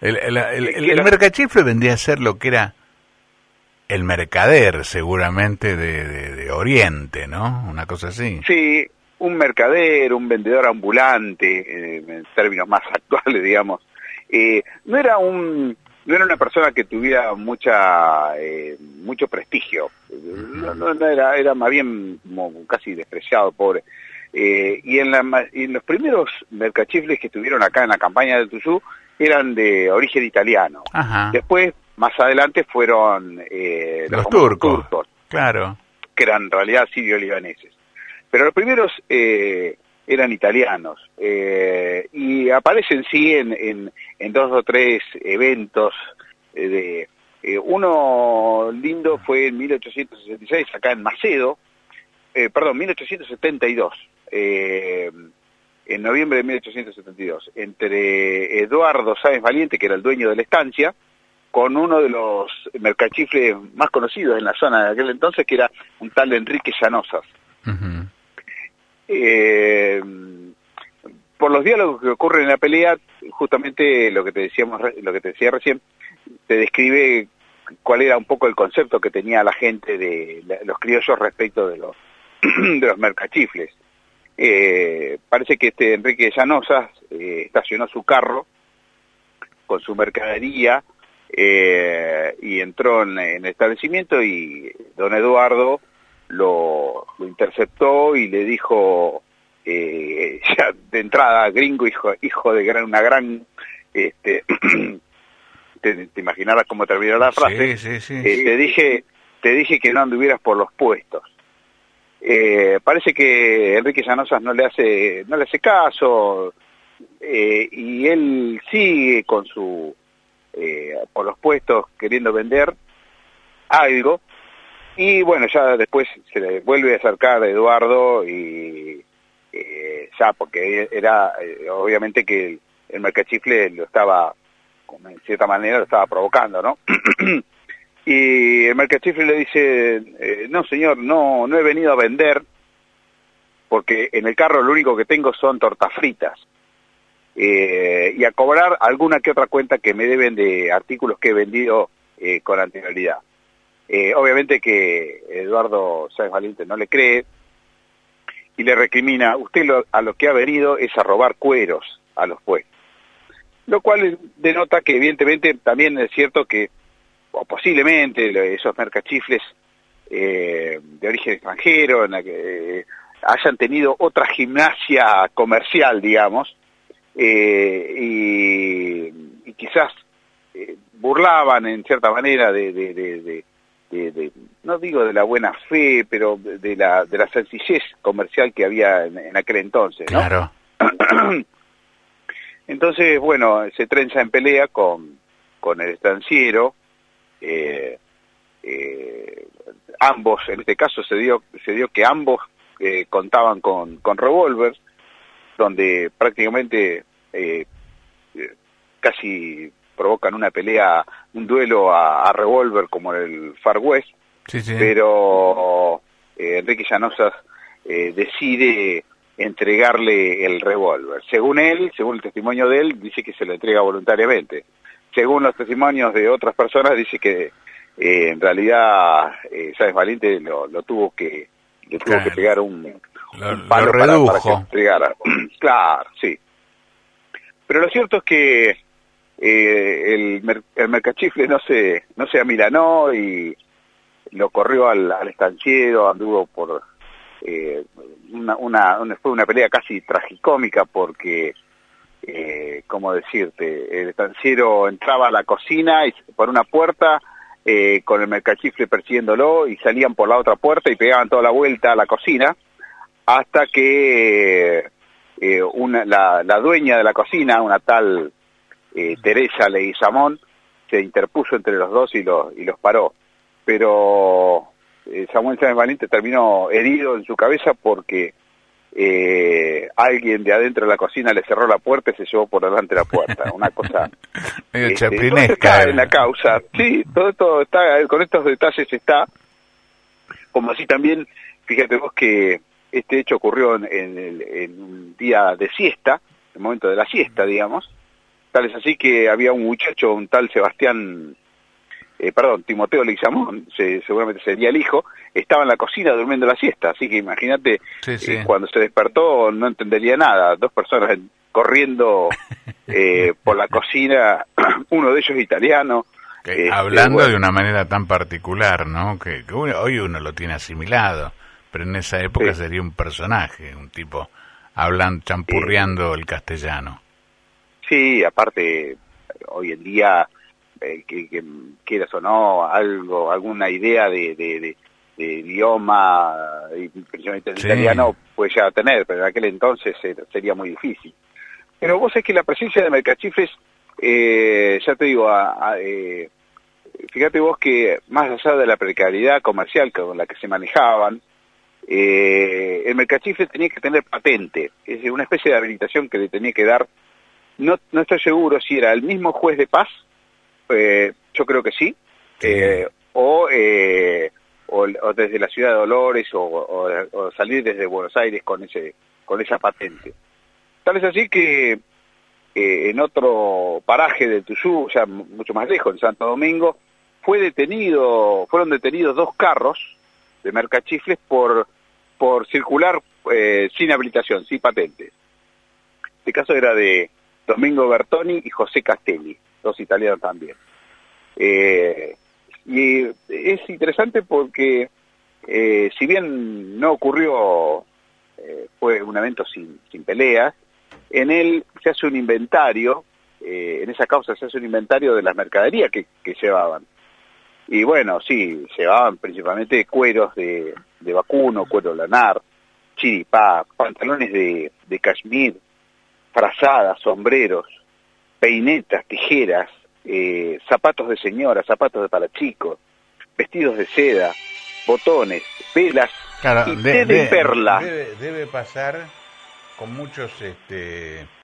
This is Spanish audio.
El mercachifle vendría a ser lo que era el mercader, seguramente, de Oriente, ¿no? Una cosa así. Sí, un mercader, un vendedor ambulante, en términos más actuales, digamos. No era una persona que tuviera mucho prestigio. No era más bien como casi despreciado, pobre. Y en los primeros mercachifles que estuvieron acá en la campaña del Tuyú eran de origen italiano. Ajá. Después, más adelante, fueron los turcos, claro, que eran en realidad sirio-libaneses. Pero los primeros eran italianos, y aparecen sí en 2 o 3 eventos. Uno lindo fue en 1866, acá en Macedo, 1872, en noviembre de 1872, entre Eduardo Sáenz Valiente, que era el dueño de la estancia, con uno de los mercachifles más conocidos en la zona de aquel entonces, que era un tal Enrique Llanosas. Uh-huh. Por los diálogos que ocurren en la pelea, justamente lo que te decía recién, te describe cuál era un poco el concepto que tenía la gente de los criollos respecto de los de los mercachifles. Parece que Enrique Llanosas estacionó su carro con su mercadería y entró en el establecimiento, y don Eduardo lo interceptó y le dijo, ya de entrada, gringo, hijo de una gran... te imaginarás cómo terminó la frase. Sí. Te dije que no anduvieras por los puestos. Parece que Enrique Llanosas no le hace caso, y él sigue con su por los puestos queriendo vender algo, y bueno, ya después se le vuelve a acercar a Eduardo, y ya porque era obviamente que el mercachifle lo estaba, como en cierta manera lo estaba provocando, ¿no? Y el mercachifle le dice, no señor, no he venido a vender, porque en el carro lo único que tengo son tortas fritas, y a cobrar alguna que otra cuenta que me deben de artículos que he vendido con anterioridad. Obviamente que Eduardo Sáenz Valiente no le cree, y le recrimina, usted a lo que ha venido es a robar cueros a los puestos. Lo cual denota que evidentemente también es cierto que, o posiblemente, esos mercachifles de origen extranjero, en la que hayan tenido otra gimnasia comercial, digamos, y quizás burlaban en cierta manera no digo de la buena fe, pero de la sencillez comercial que había en aquel entonces, ¿no? Claro. Entonces, bueno, se trenza en pelea con el estanciero. Ambos, en este caso se dio que ambos contaban con revólveres, donde prácticamente casi provocan una pelea, un duelo a revólver como el Far West. Sí. Pero Enrique Llanosas decide entregarle el revólver. Según el testimonio de él, dice que se lo entrega voluntariamente. Según los testimonios de otras personas, dice que en realidad Sáenz Valiente lo tuvo que pegar un palo para que entregara. Claro, sí. Pero lo cierto es que el mercachifle no se amilanó y lo corrió al estanciero, anduvo por fue una pelea casi tragicómica, porque ¿cómo decirte? El estanciero entraba a la cocina y por una puerta con el mercachifle persiguiéndolo, y salían por la otra puerta y pegaban toda la vuelta a la cocina, hasta que la dueña de la cocina, una tal Teresa Leguizamón, se interpuso entre los dos y los paró. Pero Samuel Sáenz Valiente terminó herido en su cabeza porque alguien de adentro de la cocina le cerró la puerta y se llevó por delante la puerta. Una cosa medio chaplinesca. Está en la causa. Sí, todo está, con estos detalles está. Como así también, fíjate vos que este hecho ocurrió en un día de siesta, el momento de la siesta, digamos, Tal es así que había un muchacho, un tal Sebastián, Timoteo Leguizamón, seguramente sería el hijo, estaba en la cocina durmiendo la siesta, así que imagínate, Sí. cuando se despertó no entendería nada, dos personas corriendo por la cocina, uno de ellos italiano. Hablando bueno, de una manera tan particular, ¿no? Que hoy uno lo tiene asimilado, pero en esa época sí. sería un personaje, un tipo hablando, champurreando el castellano. Sí, aparte, hoy en día, que quieras o no, alguna idea de idioma, y principalmente el Sí, italiano, puede llegar a tener, pero en aquel entonces sería muy difícil. Pero vos sabés que la presencia de mercachifles, ya te digo, fíjate vos que más allá de la precariedad comercial con la que se manejaban, el mercachifle tenía que tener patente, es decir, una especie de habilitación que le tenía que dar. No estoy seguro si era el mismo juez de paz, yo creo que sí, sí. o desde la ciudad de Dolores, o salir desde Buenos Aires con esa patente. Tal es así que en otro paraje de Tuyú, ya mucho más lejos, en Santo Domingo, fueron detenidos 2 carros de mercachifles por circular sin habilitación, sin patente. Este caso era de Domingo Bertoni y José Castelli, 2 italianos también. Y es interesante porque, si bien no ocurrió, fue un evento sin peleas, en él se hace un inventario, en esa causa se hace un inventario de las mercaderías que llevaban. Y bueno, sí, llevaban principalmente cueros de vacuno, cuero lanar, chiripá, pantalones de cashmere, frazadas, sombreros, peinetas, tijeras, zapatos de señora, zapatos para chicos, vestidos de seda, botones, velas Claro, y té de perla. debe pasar con muchos